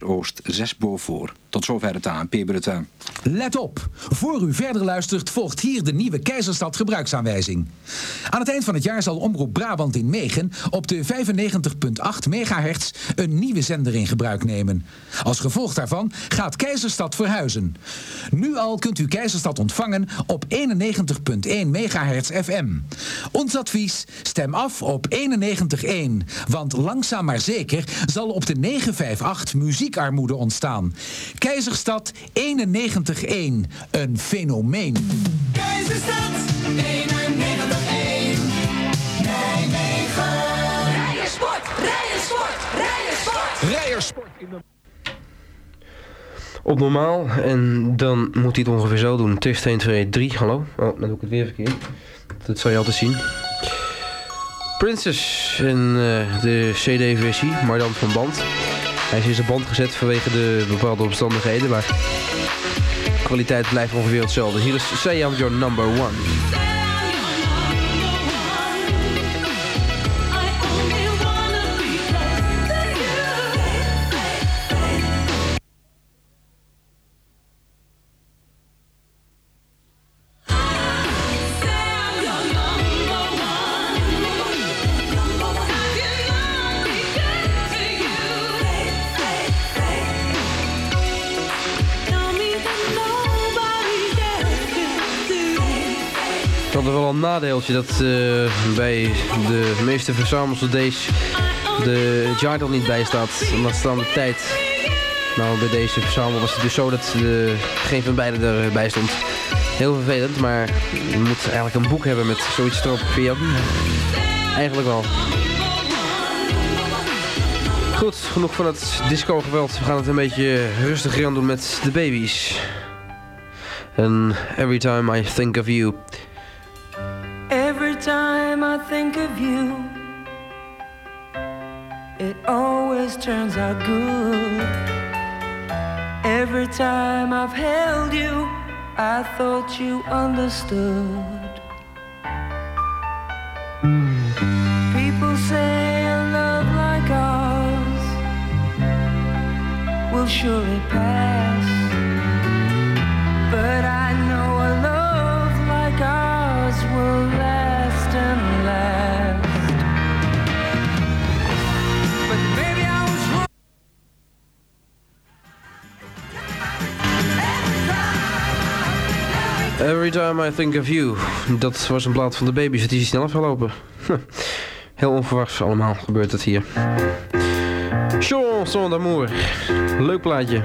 Oost 6 Beaufort. Tot zover het ANP-bulletin. Let op! Voor u verder luistert, volgt hier de nieuwe Keizerstad gebruiksaanwijzing. Aan het eind van het jaar zal Omroep Brabant in Megen op de 95.8 MHz een nieuwe zender in gebruik nemen. Als gevolg daarvan gaat Keizerstad verhuizen. Nu al kunt u Keizerstad ontvangen op 91.1 MHz FM. Ons advies, stem af op 91.1, want langzaam maar zeker zal op de 958 muziekarmoede ontstaan. Keizerstad 91.1, een fenomeen. Keizerstad 91.1, Nijmegen. Rijersport, Rijersport, Rijersport. Rijersport in de... Op normaal, en dan moet hij het ongeveer zo doen. Test 1, 2, 3, hallo. Oh, dan doe ik het weer verkeerd. Dat zal je altijd zien. Princess in de CD-versie, maar dan van band. Hij is in zijn band gezet vanwege de bepaalde omstandigheden, maar de kwaliteit blijft ongeveer hetzelfde. Hier is Say I'm Your Number One. Het had wel een nadeeltje dat bij de meeste verzamels-cd's het jaartal niet bij staat. Omdat staan de tijd. Nou, bij deze verzamel was het dus zo dat geen van beide erbij stond. Heel vervelend, maar je moet eigenlijk een boek hebben met zoiets erop. Vind je ook niet? Eigenlijk wel. Goed, genoeg van het disco-geweld. We gaan het een beetje rustiger aan doen met de baby's. En Every Time I Think of You. Every time I think of you, it always turns out good. Every time I've held you, I thought you understood. People say a love like ours will surely pass, but I know a love like ours will last and last. But maybe I was wrong. Every Time I Think of You. Dat was een plaat van de baby's. Het is snel afgelopen. Heel onverwachts allemaal gebeurt het hier. Chanson d'amour. Leuk plaatje.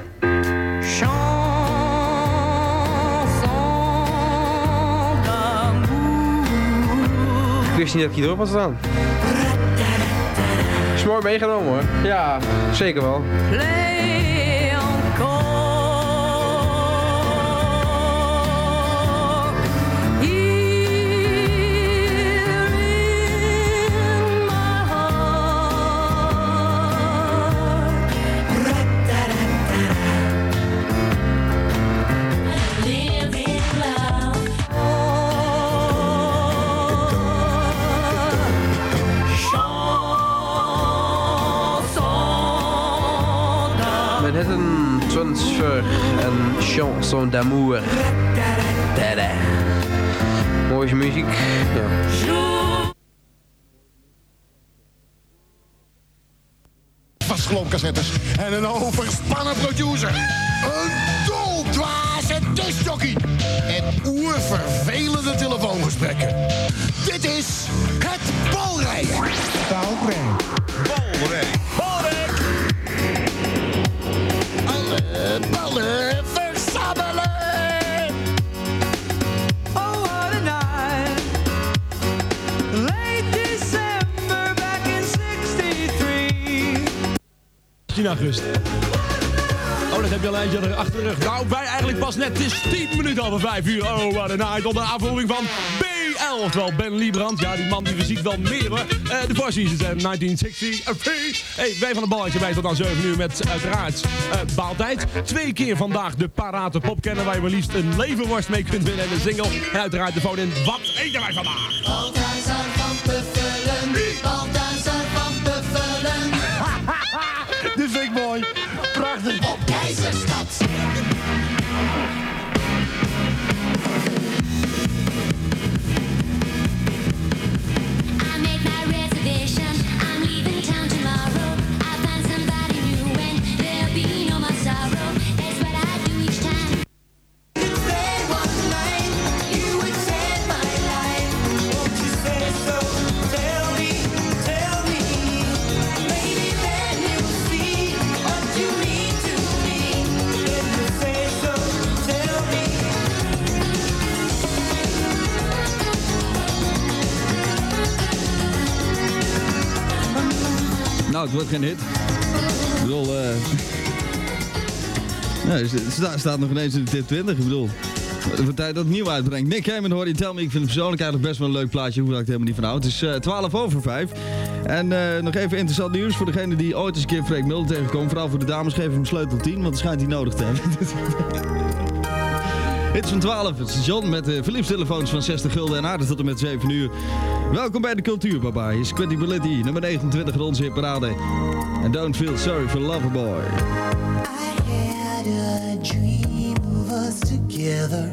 Ik wist niet dat ik hierop had staan. Is mooi meegenomen hoor. Ja, zeker wel. Play encore. Here in my heart. Live in love. Manhattan Transfer en Chanson d'amour. Tada. Mooie muziek. Ja. Vastgeloopcassettes en een overspannen producer. Een doldwaze discjockey. En oervervelende telefoongesprekken. Dit is het Balrijden. Balrijden. Alle ballen verzamelen. Oh, what a night. Late December back in 63. 10 augustus. Oh, dat heb je al eentje achter de rug. Nou, wij eigenlijk pas net. Het is 10 minuten over 5 uur. Oh, wat een night. Onder aanvoering van BL. Oftewel Ben Liebrand. Ja, die man die ziet wel meer hoor. De Four Seasons en 1963. Hey, wij van de Balletje bij tot aan 7 uur met uiteraard Baaltijd. 2 keer vandaag de parate popkenner waar je maar liefst een leverworst mee kunt winnen en een single. En uiteraard de phone in. Wat eten wij vandaag? Balthazar van Buffelen. Balthazar van Buffelen. Dit vind ik mooi. Prachtig. Nou, het wordt geen hit. Ik bedoel, staat nog ineens in de tip 20. Ik bedoel, het wordt tijd dat het nieuw uitbrengt. Nick Cayman hoor je Tell Me. Ik vind het persoonlijk eigenlijk best wel een leuk plaatje. Hoewel ik het helemaal niet van houd. Het is 5:12. En nog even interessant nieuws voor degene die ooit eens een keer Freek Mulder tegenkomt. Vooral voor de dames, geef hem sleutel 10, want dat schijnt hij nodig te hebben. Hits van 12, het station met de verliefdstelefoons van 60 gulden en aardig tot en met 7 uur. Welkom bij de Cultuur, papa. Is Credibility, nummer 29 in onze hitparade. And don't feel sorry for Loverboy. I had a dream of us together.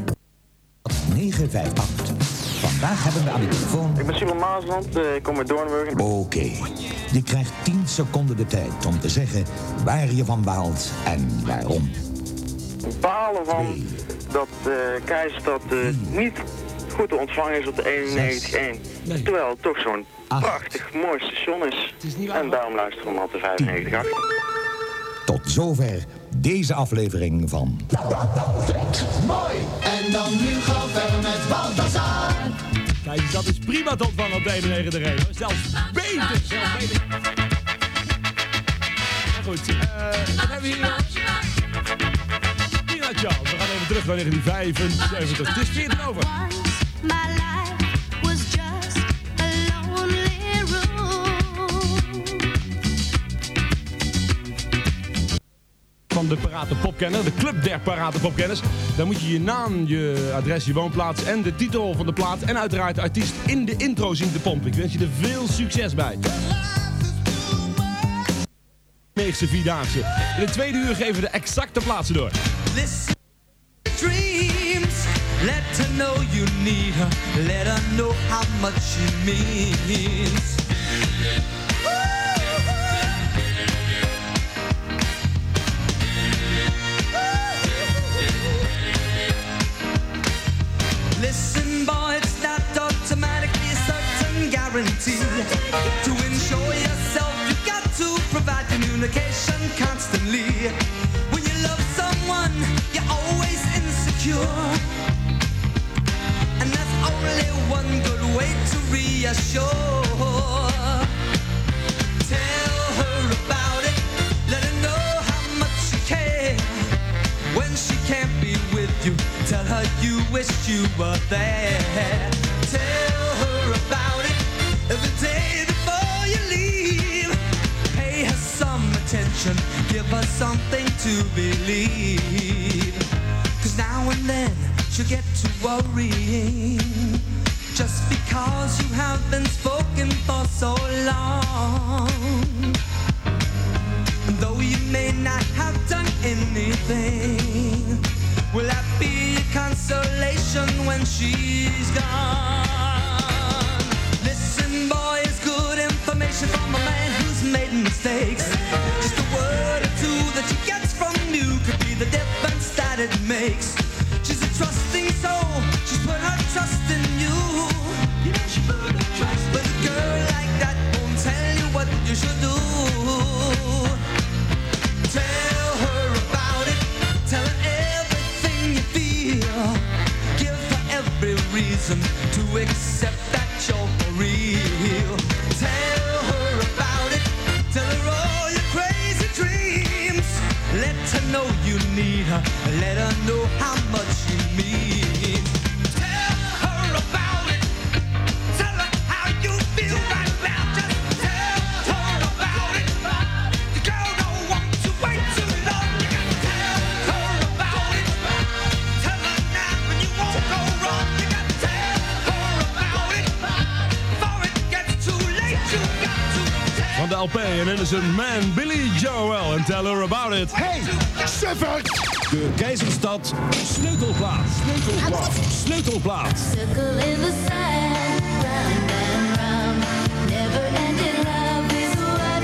958. Vandaag hebben we aan de telefoon... Ik ben Simon Maasland, ik kom uit Doornburg. Oké. Je krijgt 10 seconden de tijd om te zeggen waar je van baalt en waarom. Balen van dat Keizerstad niet goed te ontvangen is op de 91.1. Nee. Terwijl het toch zo'n prachtig mooi station is. En daarom luisteren we hem al de 95.8. Tot zover deze aflevering van... Mooi! En dan nu gaan we verder met Balthazar. Kijk, dat is prima te ontvangen op de 91. Zelfs beter. Maar goed, wat hebben we hier? Tina Charles, we gaan even terug naar 1975. Het is 14 over. My life was just a lonely room. Van de Parate Popkenner, de Club der Parate Popkenners. Daar moet je je naam, je adres, je woonplaats en de titel van de plaat en uiteraard de artiest in de intro zien te pompen. Ik wens je er veel succes bij. Meeste Vierdaagse. In de tweede uur geven we de exacte plaatsen door. Listen to dreams, let her know you need her, let her know how much she means. Listen boy, it's not automatically a certain guarantee. To ensure yourself, you got to provide communication constantly. When you love someone, you're always insecure. And there's only one good way to reassure. Tell her about it, let her know how much you care. When she can't be with you, tell her you wish you were there. Tell her about it every day before you leave. Pay her some attention, give her something to believe. 'Cause now and then she'll get to worrying, just because you have been spoken for so long. And though you may not have done anything, will that be a consolation when she's gone? Listen boy, it's good information from a man who's made mistakes. Just a word or two that she gets from you could be the difference that it makes. She's a trusting soul, she's put her trust in you. You know she put her trust. But a girl like that won't tell you what you should do. Tell her about it, tell her everything you feel. Give her every reason to accept that you're for real. Tell her about it, tell her all your crazy dreams. Let her know you need her, let her know how much you mean. Tell her about it, tell her how you feel right now. Just tell her about it. The girl don't want to wait too long. You gotta tell her about it. Tell her now and you won't go wrong. You gotta tell her about it. Before it gets too late, you got to tell. Van de LP en Innocent Man, Billy Joel en Tell Her About It. Hey, suffer! De Keizerstad sleutelplaat. Sleutelplaat. Circle in the sand, round and round. Never ending love is what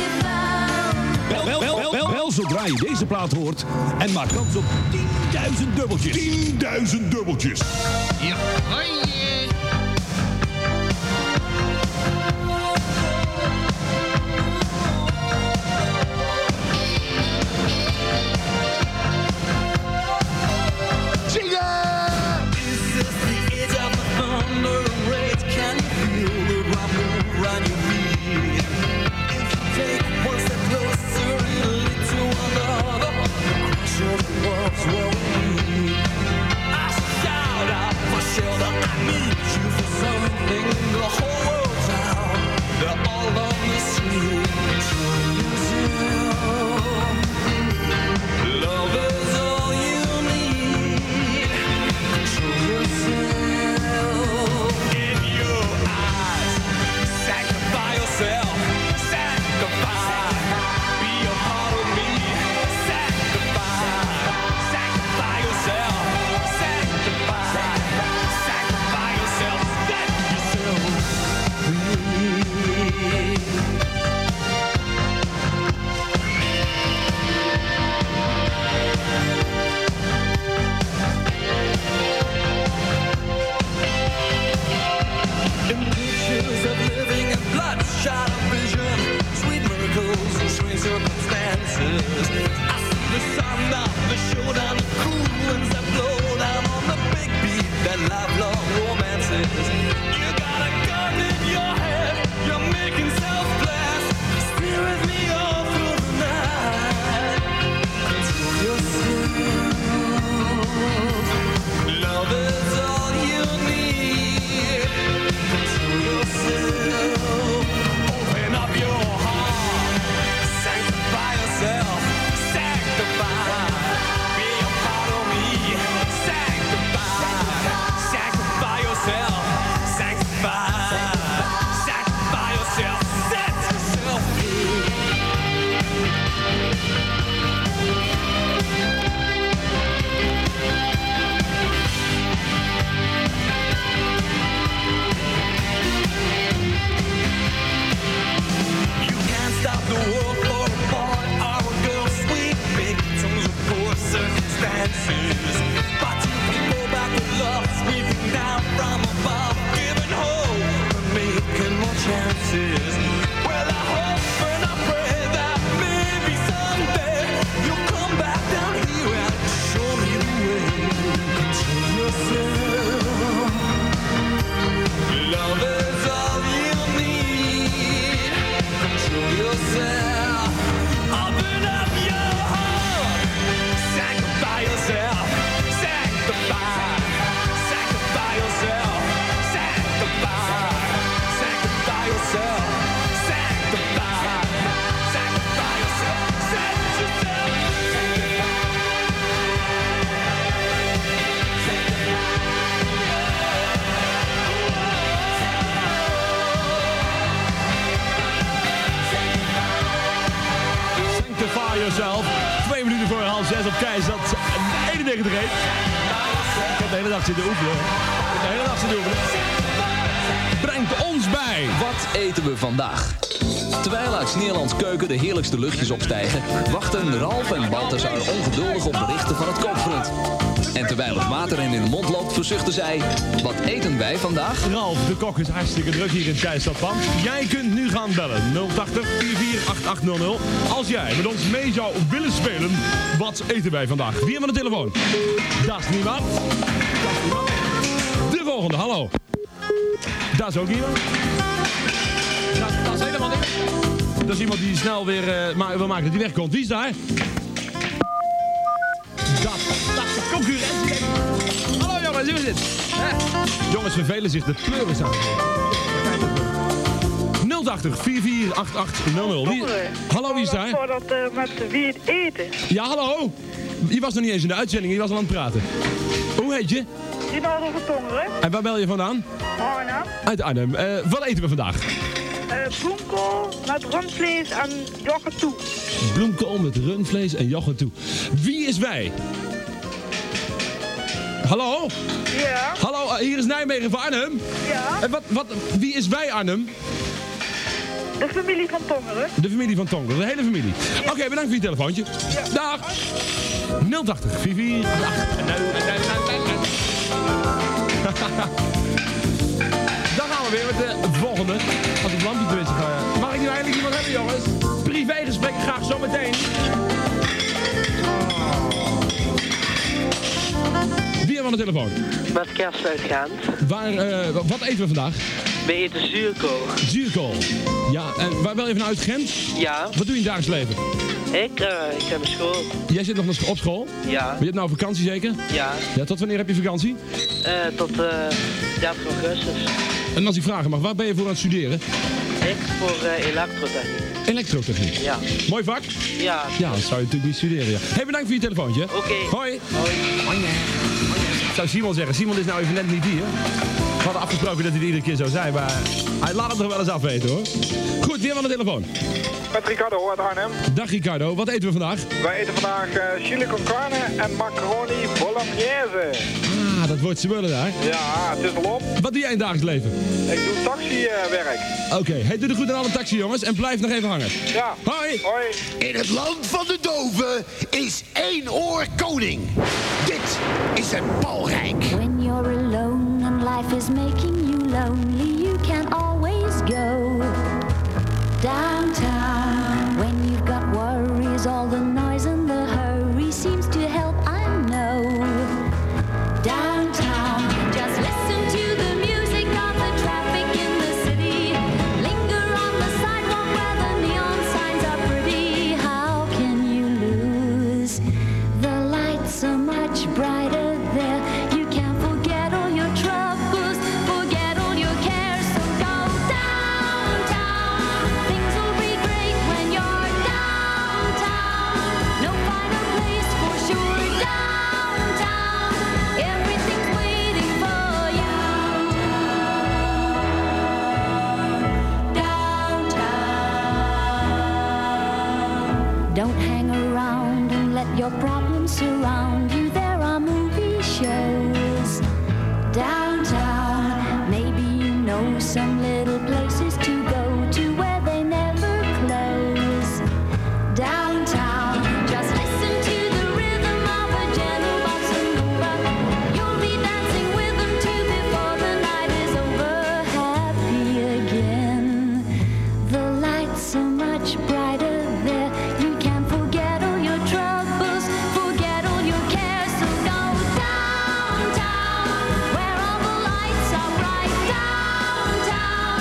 we found. Wel, zodra je deze plaat hoort en maak kans op 10.000 dubbeltjes. 10.000 dubbeltjes. Ja, hoi. Can you feel the rumble run your feet? If you take Yourself. 2 minuten voor 5:30 op Keizerstad 91 reed. Ik heb de hele dag zitten oefenen. Brengt ons bij. Wat eten we vandaag? Terwijl uit Nederlands keuken de heerlijkste luchtjes opstijgen, wachten Ralf en Balthazar ongeduldig op berichten van het kookfront. En terwijl het water hen in de mond loopt, verzuchten zij: wat eten wij vandaag? Ralf, de kok is hartstikke druk hier in het Keizerstadpand. Jij kunt nu gaan bellen. 080 448800. Als jij met ons mee zou willen spelen, wat eten wij vandaag? Wie hebben we de telefoon? Dat is niemand. De volgende, hallo. Dat is ook iemand. Dat is helemaal niks. Dat is iemand die snel weer wil maken dat hij wegkomt. Wie is daar? Dat is de concurrentie. Hallo jongens, hoe is het? Jongens vervelen zich, de pleuren staan. 080 448800. Hallo, wie is daar? Voor dat met wie het eten. Ja, hallo. Je was nog niet eens in de uitzending, je was al aan het praten. Hoe heet je? Rinaldo van Tongeren. En waar bel je vandaan? Arnhem. Uit Arnhem. Wat eten we vandaag? Bloemkool met rundvlees en yoghurt toe. Bloemkool met rundvlees en yoghurt toe. Wie is wij? Hallo? Ja. Hallo, hier is Nijmegen van Arnhem. Ja. En wie is wij Arnhem? De familie van Tongeren. De familie van Tongeren, de hele familie. Ja. Oké, bedankt voor je telefoontje. Ja. Dag. 080 4488. Dan gaan we weer met de volgende. Als het lampje tenminste gaat. Mag ik nu eindelijk iemand hebben, jongens? Privégesprekken graag zometeen. Wie hebben we aan de telefoon? Met kerstuitgaand. Wat eten we vandaag? We eten zuurkool. Zuurkool. Ja, en waar bel je vanuit? Gent? Ja. Wat doe je in het dagelijks leven? Ik heb een school. Jij zit nog op school? Ja. Maar je hebt nou vakantie zeker? Ja. Ja, tot wanneer heb je vakantie? Tot 30 augustus. En als ik vragen mag, waar ben je voor aan het studeren? Ik voor elektrotechniek. Elektrotechniek? Ja. Mooi vak? Ja. Ja, dat zou je natuurlijk niet studeren. Ja. Hey, bedankt voor je telefoontje. Oké. Hoi. Hoi. Zou Simon zeggen. Simon is nou even net niet hier. We hadden afgesproken dat hij er iedere keer zou zijn, maar hij laat het nog wel eens afweten hoor. Goed, wie hebben we aan de telefoon? Met Ricardo uit Arnhem. Dag Ricardo, wat eten we vandaag? Wij eten vandaag chili con carne en macaroni bolognese. Ah, dat wordt smullen daar. Ja, het is al op. Wat doe jij in het dagelijks leven? Ik doe taxiwerk. Oké, hey, doe de goed aan alle taxi jongens en blijf nog even hangen. Ja. Hoi. Hoi. In het land van de doven is één oor koning. Dit is het Balrijk. When you're alone and life is making you lonely, you can always go downtown. When you've got worries, all the noise and the hurry seems to help, I know. Downtown, just listen to the music of the traffic in the city. Linger on the sidewalk where the neon signs are pretty. How can you lose? The lights are much brighter there. You can't forget all your troubles, forget all your cares. So go downtown. Things will be great when you're downtown. No finer place for sure. Downtown, everything's waiting for you. Downtown. Don't hang around and let your problems surround you. There are movie shows downtown. Maybe you know some little places to go to where they never close. Downtown, just listen to the rhythm of a gentle bossa nova. You'll be dancing with them too before the night is over. Happy again. The lights are much brighter there. You can forget all your troubles, forget all your cares. So go downtown, where all the lights are bright. Downtown,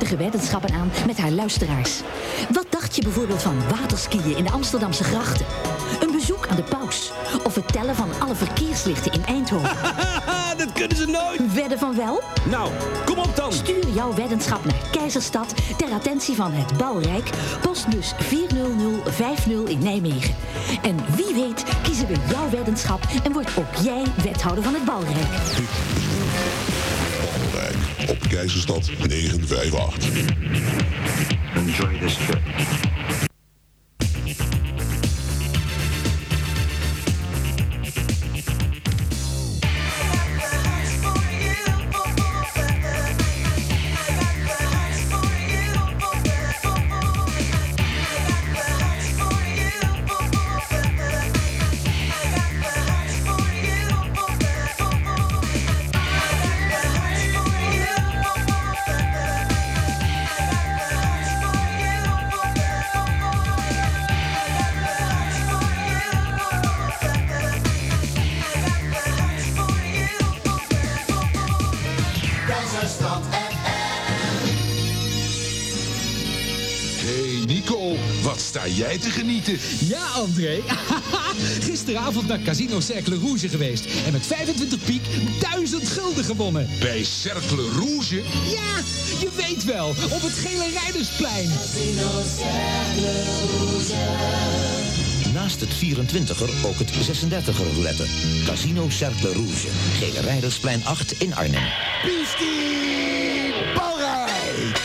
prachtige weddenschappen aan met haar luisteraars. Wat dacht je bijvoorbeeld van waterskiën in de Amsterdamse grachten? Een bezoek aan de Paus? Of het tellen van alle verkeerslichten in Eindhoven? Dat kunnen ze nooit! Wedden van wel? Nou, kom op dan! Stuur jouw weddenschap naar Keizerstad ter attentie van het Bouwrijk. Postbus 40050 in Nijmegen. En wie weet kiezen we jouw weddenschap en wordt ook jij wethouder van het Bouwrijk. Bouwrijk op Keizerstad 958. Enjoy this trip. Sta jij te genieten? Ja, André. Gisteravond naar Casino Cercle Rouge geweest. En met 25 piek 1000 gulden gewonnen. Bij Cercle Rouge? Ja, je weet wel. Op het Gele Rijdersplein. Casino Cercle Rouge. Naast het 24er ook het 36er roulette. Casino Cercle Rouge. Gele Rijdersplein 8 in Arnhem. Pisti Bouwrijk!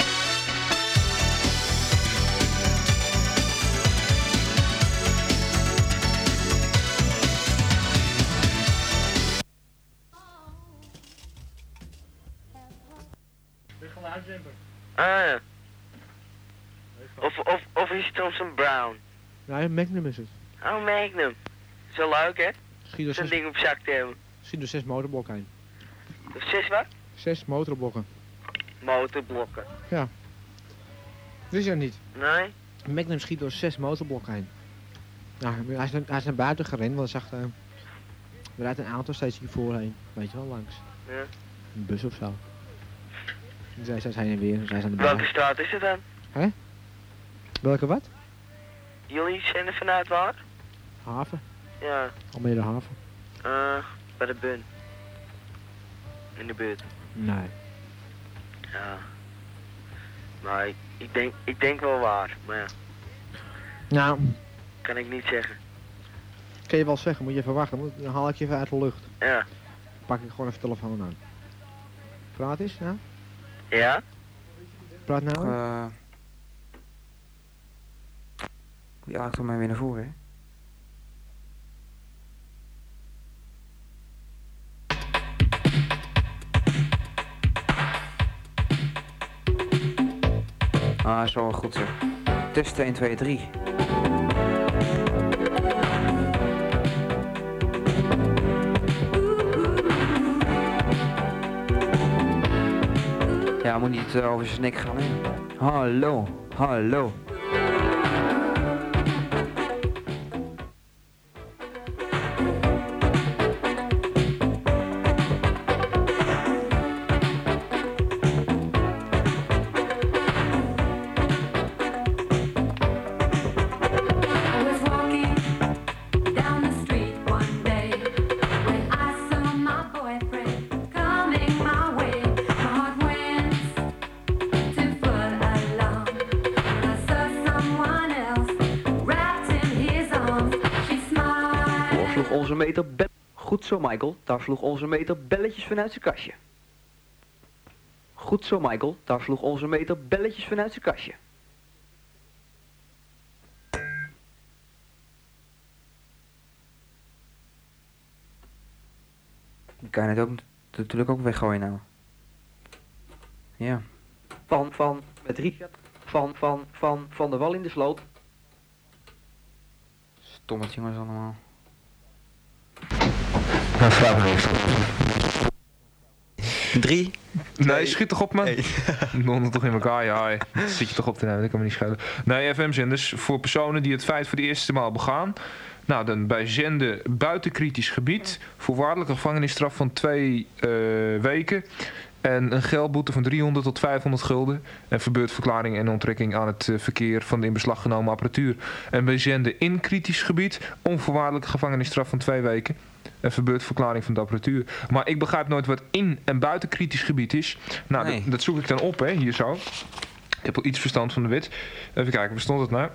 Ah. Of is het soms een Brown? Nee, Magnum is het. Oh, Magnum. Is wel leuk, hè? Schiet er zo'n ding op zak te hebben. Schiet er 6 motorblokken heen. 6 wat? 6 motorblokken. Motorblokken. Ja. Wist je dat niet? Nee? Magnum schiet door 6 motorblokken heen. Nou, hij is naar buiten gerend, want hij zag... er rijdt een auto steeds hiervoor heen. Weet je wel, langs. Ja. Een bus of zo. Zij zijn heen en weer, zij zijn de Welke straat is het dan? Hè? Welke wat? Jullie zijn er vanuit waar? Haven. Ja. Almere Haven. Bij de Bun. In de buurt. Nee. Ja. Maar ik denk wel waar, maar ja. Nou. Kan ik niet zeggen. Kan je wel zeggen, moet je even wachten, dan haal ik je even uit de lucht. Ja. Dan pak ik gewoon even de telefoon aan. Praat eens, nou. Ja? Praat nou. Ja, ik ga maar weer naar voren, hè. Ah, is wel goed zo. Test 1, 2, 3. Ja, moet niet over zijn nek gaan, hè. Hallo, hallo. Goed zo, Michael, daar vloog onze meter belletjes vanuit zijn kastje. Goed zo, Michael, daar vloog onze meter belletjes vanuit zijn kastje. Dan kan je het ook natuurlijk ook weggooien nou. Ja. Met Richard. Van de Wal in de sloot. Stommetje jongens allemaal. Nou, vraag me niks. 3. Nee, schiet toch op, man. Non toch in elkaar, ja. Zit je toch op te nemen, dat kan me niet schelen. Nee, FM-zenders voor personen die het feit voor de eerste maal begaan. Nou, dan bij zenden buiten kritisch gebied. Voorwaardelijke gevangenisstraf van 2 weken. En een geldboete van 300 tot 500 gulden. En verbeurdverklaring en onttrekking aan het verkeer van de in beslag genomen apparatuur. En bij zenden in kritisch gebied onvoorwaardelijke gevangenisstraf van 2 weken. En verbeurdverklaring van de apparatuur. Maar ik begrijp nooit wat in en buiten kritisch gebied is. Nou, Nee. dat zoek ik dan op, hè, hier zo. Ik heb wel iets verstand van de wet. Even kijken, waar stond het nou?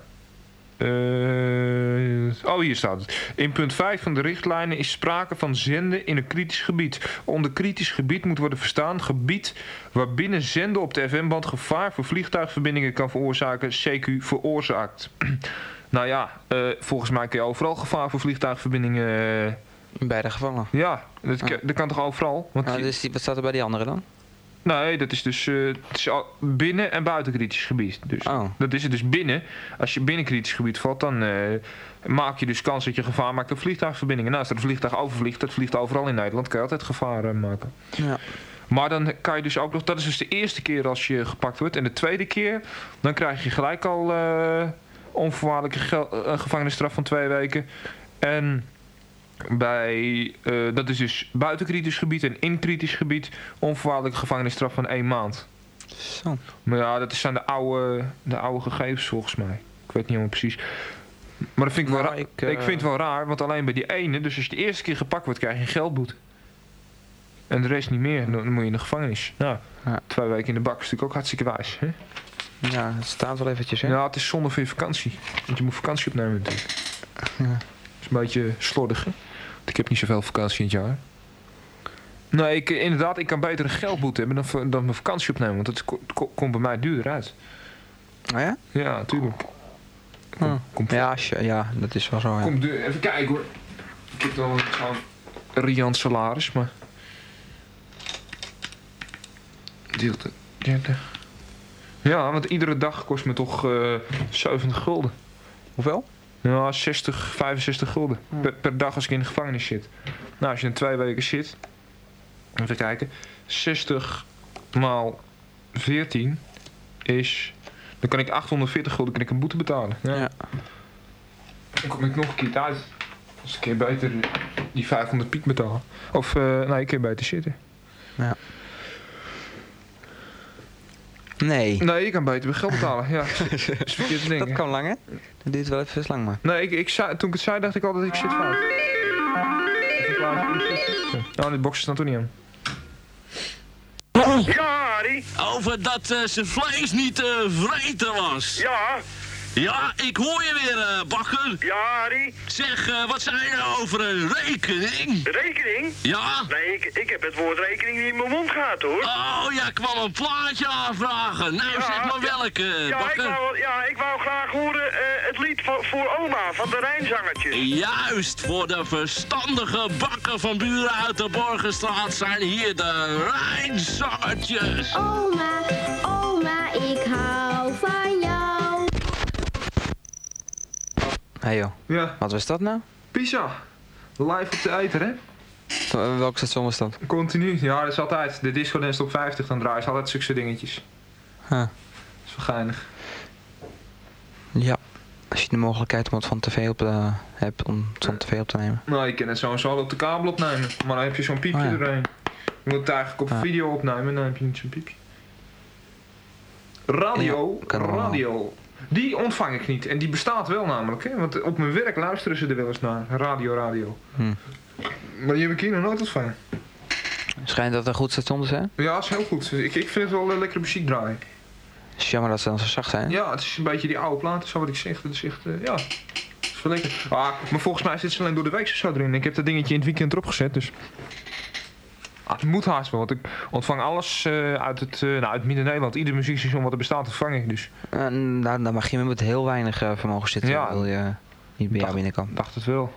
Hier staat het. In punt 5 van de richtlijnen is sprake van zenden in een kritisch gebied. Onder kritisch gebied moet worden verstaan gebied waarbinnen zenden op de FM-band gevaar voor vliegtuigverbindingen kan veroorzaken, CQ veroorzaakt. Nou ja, volgens mij kun je overal gevaar voor vliegtuigverbindingen... Bij de gevangen. Ja, dat kan toch overal? Want Dus wat staat er bij die andere dan? Nee, dat is dus het is binnen- en buiten kritisch gebied. Dus dat is het dus binnen. Als je binnen kritisch gebied valt, dan maak je dus kans dat je gevaar maakt op vliegtuigverbindingen. Nou, als er een vliegtuig overvliegt, dat vliegt overal in Nederland, kan je altijd gevaar maken. Ja. Maar dan kan je dus ook nog, dat is dus de eerste keer als je gepakt wordt. En de tweede keer, dan krijg je gelijk al onvoorwaardelijke gevangenisstraf van 2 weken. En bij, dat is dus buiten kritisch gebied en in kritisch gebied onvoorwaardelijke gevangenisstraf van 1 maand. Zo. Maar ja, dat zijn de oude gegevens volgens mij. Ik weet niet helemaal precies. Maar dat vind ik wel raar. Ik vind het wel raar, want alleen bij die ene, dus als je de eerste keer gepakt wordt, krijg je een geldboete. En de rest niet meer, dan moet je in de gevangenis. Nou, 2 weken in de bak is natuurlijk ook hartstikke wijs. Hè? Ja, het staat wel eventjes, hè? Ja, het is zonde voor je vakantie. Want je moet vakantie opnemen natuurlijk. Ja. Dat is een beetje slordig, hè? Want ik heb niet zoveel vakantie in het jaar. Nee, ik kan beter een geldboete hebben dan mijn vakantie opnemen. Want dat komt bij mij duurder uit. Oh ja? Ja, natuurlijk. Ja, dat is wel zo, ja. Kom, even kijken hoor. Ik heb wel zo'n riant salaris, maar... Deelte. Ja, want iedere dag kost me toch 70 gulden. Hoeveel? Ja, 60, 65 gulden. Per dag als ik in de gevangenis zit. Nou, als je in 2 weken zit... Even kijken. 60 maal 14 is... Dan kan ik 840 gulden kan ik een boete betalen. Ja. Dan kom ik nog een keer uit. Dus ik kan beter die 500 piek betalen. Of, nee, ik kan beter zitten. Ja. Nee. Nee, je kan beter weer geld betalen. Ja, dat is verkeerd ding. Dat kan lang, hè? Dat duurt wel even lang, maar. Nee, toen ik het zei, dacht ik altijd dat ik zit fout. Even klaar. Nou, dit box staat toch niet aan. Ja, Harry. Over dat zijn vlees niet vreten was. Ja. Ja, ik hoor je weer, bakker. Ja, Harry. Zeg, wat zei je nou over een rekening? Rekening? Ja? Nee, ik heb het woord rekening niet in mijn mond gehad, hoor. Oh, jij kwam een plaatje aanvragen. Nou, Ja, zeg maar welke, bakker. Ik wou graag horen het lied voor oma van de Rijnzangertjes. Juist, voor de verstandige bakker van buren uit de Borgenstraat zijn hier de Rijnzangertjes. Oma, oma, ik hou van jou. Hé joh. Ja. Wat was dat nou? Pizza. Live op de eiter, hè? Welke station was dat? Continu. Ja, dat is altijd. De Disco Dance Top 50, dan draaien ze altijd zulke dingetjes. Huh. Dat is wel geinig. Ja. Als je de mogelijkheid om het van tv hebt om het van tv op te nemen. Nou, je kan het zo op de kabel opnemen. Maar dan heb je zo'n piepje erheen. Je moet het eigenlijk op video opnemen, dan heb je niet zo'n piepje. Radio. Die ontvang ik niet. En die bestaat wel namelijk. Hè? Want op mijn werk luisteren ze er wel eens naar. Radio. Maar die heb ik hier nog nooit ontvangen. Schijnt dat een goed station te zijn? Ja, dat is heel goed. Ik vind het wel lekkere muziek draaien. Het is jammer dat ze dan zo zacht zijn. Ja, het is een beetje die oude platen, zo wat ik zeg. Dat is echt, ja, het is wel lekker. Maar volgens mij zit ze alleen door de week zo erin. Ik heb dat dingetje in het weekend erop gezet, dus... het moet haast wel, want ik ontvang alles uit Midden-Nederland. Ieder muziekstation wat er bestaat, ontvang ik dus. Dan mag je met heel weinig vermogen zitten. Ja. Wil je niet bij jou binnenkomen. Dacht het wel.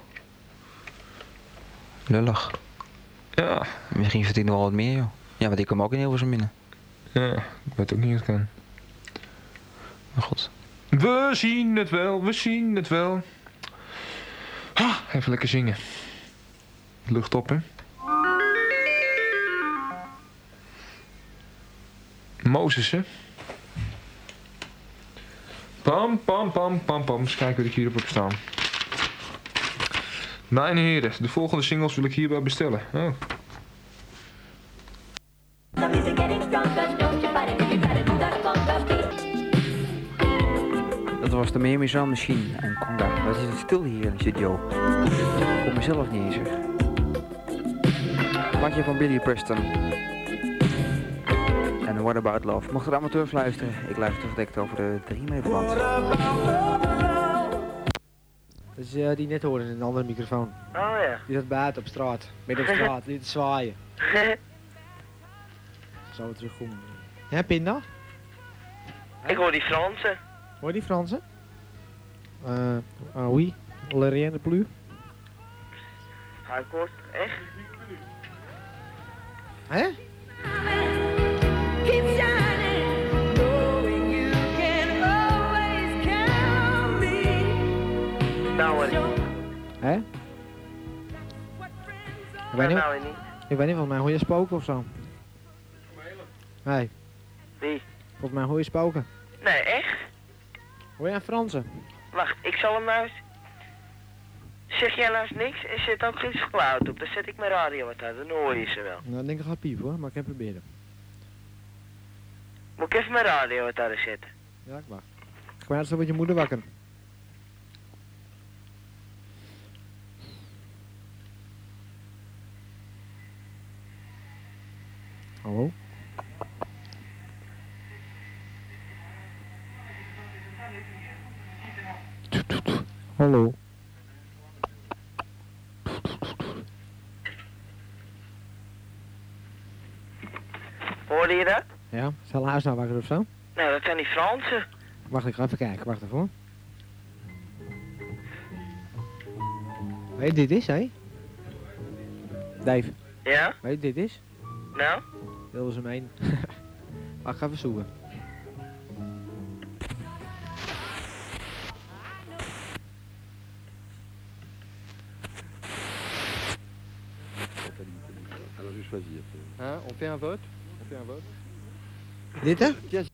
Lullig. Ja. Misschien verdient nog wel wat meer, joh. Ja, want ik kom ook in Hilversum binnen. Ja, ik weet ook niet hoe het kan. Maar goed. We zien het wel. Even lekker zingen. Lucht op, hè. Mozes, hè. Pam, pam, pam, pam, pam. Eens kijken wat ik hierop heb staan. Mijn heren, de volgende singles wil ik hierbij bestellen. Oh. Dat was de Miami Sound Machine en Conga. Wij zitten stil hier in de studio. Ik kom mezelf niet eens, zeg. Plaatje van Billy Preston. En What About Love. Mochten de amateurs luisteren, ik luister verdekt over de 3 meter band. Dat is die net hoorde in een andere microfoon. Oh ja. Die zat buiten op straat. Midden op straat, niet te zwaaien. Zo weer terugkomen. Ja, Pinda? Ik hoor die Fransen. Hoor je die Fransen? Oui, le rien de plus. Hij kost echt. Hè? Keep shining, knowing you can always count on me. Nou hoor ik. Hè? Ik weet niet, volgens mij hoor je spoken of zo. Nee. Wie? Volgens mij hoor je spoken. Nee, echt? Hoor je een Fransen? Wacht, ik zal hem nou eens... Zeg jij nou eens niks en zet ook geen geluid op. Dan zet ik mijn radio wat uit, dan hoor je ze wel. Nou, ik denk dat gaat piepen hoor, maar ik heb het proberen. Moet ik even mijn radio wat uit zetten? Ja, ik mag. Gewoon zo wordt je moeder wakker. Hallo? Hallo? Hoorde je dat? Ja, is heel huis nou wakker of zo? Nou, dat zijn die Fransen. Wacht, ik ga even kijken. Wacht even hoor. Weet je dit is, hé? Dave. Ja? Weet je dit is? Nou? Dat was hem één. Wacht, ik ga even zoeken. Alors je choisis. Hein, on fait un vote? Dit hè?